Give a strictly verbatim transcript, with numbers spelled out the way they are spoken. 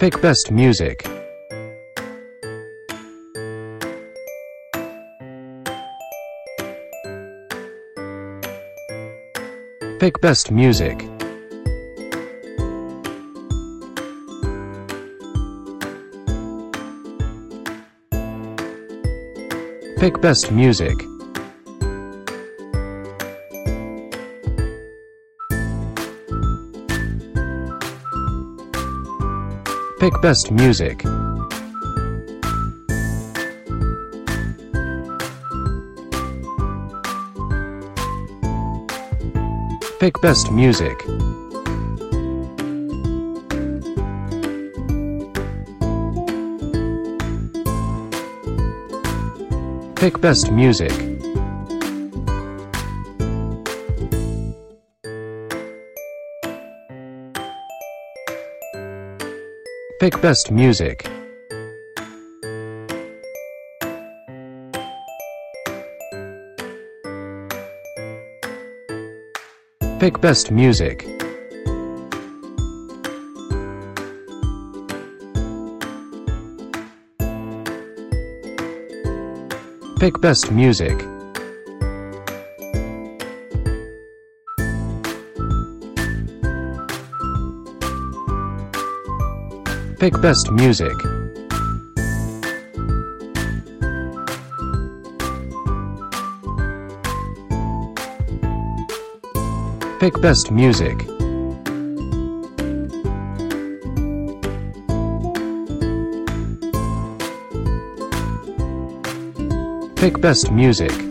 Pick best music. Pick best music. Pick best music. Pick best music. Pick best music. Pick best music. Pick best music. Pick best music. Pick best music. Pick best music. Pick best music. Pick best music.